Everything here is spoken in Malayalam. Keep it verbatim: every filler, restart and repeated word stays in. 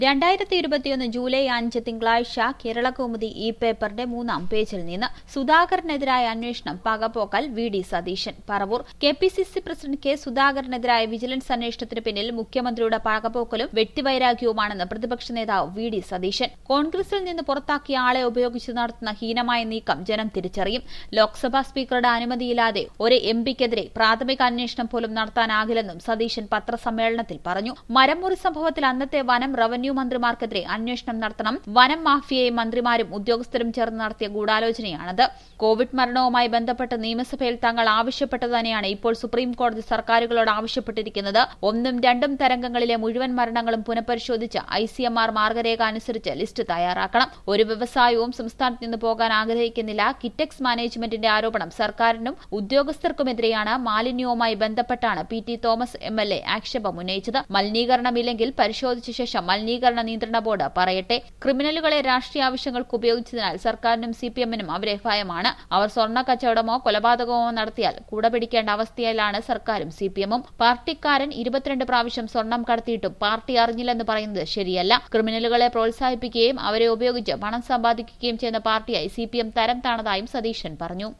രണ്ടായിരത്തി ഇരുപത്തിയൊന്ന് ജൂലൈ അഞ്ച് തിങ്കളാഴ്ച കേരളകൗമുദി ഇ പേപ്പറിന്റെ മൂന്നാം പേജിൽ നിന്ന് സുധാകരനെതിരായ അന്വേഷണം പകപോക്കൽ V D Satheesan Paravur. K P C C president K സുധാകരനെതിരായ വിജിലൻസ് അന്വേഷണത്തിന് പിന്നിൽ മുഖ്യമന്ത്രിയുടെ പകപോക്കലും വ്യക്തിവൈരാഗ്യവുമാണെന്ന് പ്രതിപക്ഷ നേതാവ് വി ഡി സതീശൻ. കോൺഗ്രസിൽ നിന്ന് പുറത്താക്കിയ ആളെ ഉപയോഗിച്ച് നടത്തുന്ന ഹീനമായ നീക്കം ജനം തിരിച്ചറിയും. ലോക്സഭാ സ്പീക്കറുടെ അനുമതിയില്ലാതെ ഒരു എം പിക്കെതിരെ പ്രാഥമിക അന്വേഷണം പോലും നടത്താനാകില്ലെന്നും സതീശൻ പത്രസമ്മേളനത്തിൽ പറഞ്ഞു. മരംമുറി സംഭവത്തിൽ അന്നത്തെ വനം റവന്യൂ മന്ത്രിമാർക്കെതിരെ അന്വേഷണം നടത്തണം. വനം മാഫിയയും മന്ത്രിമാരും ഉദ്യോഗസ്ഥരും ചേർന്ന് നടത്തിയ ഗൂഢാലോചനയാണത്. കോവിഡ് മരണവുമായി ബന്ധപ്പെട്ട് നിയമസഭയിൽ തങ്ങൾ ആവശ്യപ്പെട്ടത് തന്നെയാണ് ഇപ്പോൾ സുപ്രീം കോടതി സർക്കാരുകളോട് ആവശ്യപ്പെട്ടിരിക്കുന്നത്. ഒന്നും രണ്ടും തരംഗങ്ങളിലെ മുഴുവൻ മരണങ്ങളും പുനഃപരിശോധിച്ച് ഐ സി എം ആർ മാർഗരേഖ അനുസരിച്ച് ലിസ്റ്റ് തയ്യാറാക്കണം. ഒരു വ്യവസായവും സംസ്ഥാനത്ത് നിന്ന് പോകാൻ ആഗ്രഹിക്കുന്നില്ല. കിറ്റെക്സ് മാനേജ്മെന്റിന്റെ ആരോപണം സർക്കാരിനും ഉദ്യോഗസ്ഥർക്കുമെതിരെയാണ്. മാലിന്യവുമായി ബന്ധപ്പെട്ടാണ് P T Thomas M L A ആക്ഷേപം ഉന്നയിച്ചത്. മലിനീകരണമില്ലെങ്കിൽ പരിശോധിച്ച ശേഷം മലിനീകരണ നിയന്ത്രണ ബോർഡ് പറയട്ടെ. ക്രിമിനലുകളെ രാഷ്ട്രീയ ആവശ്യങ്ങൾക്ക് ഉപയോഗിച്ചതിനാൽ സർക്കാരിനും സി പി എമ്മിനും അവരെ ഭയമാണ്. അവർ സ്വർണ്ണ കച്ചവടമോ കൊലപാതകമോ നടത്തിയാൽ കൂടെ പിടിക്കേണ്ട അവസ്ഥയിലാണ് സർക്കാരും സി പി എമ്മും. പാർട്ടിക്കാരൻ ഇരുപത്തിരണ്ട് പ്രാവശ്യം സ്വർണം കടത്തിയിട്ടും പാർട്ടി അറിഞ്ഞില്ലെന്ന് പറയുന്നത് ശരിയല്ല. ക്രിമിനലുകളെ പ്രോത്സാഹിപ്പിക്കുകയും അവരെ ഉപയോഗിച്ച് പണം സമ്പാദിക്കുകയും ചെയ്യുന്ന പാർട്ടിയായി സി പി എം തരം താണതായും സതീശൻ പറഞ്ഞു.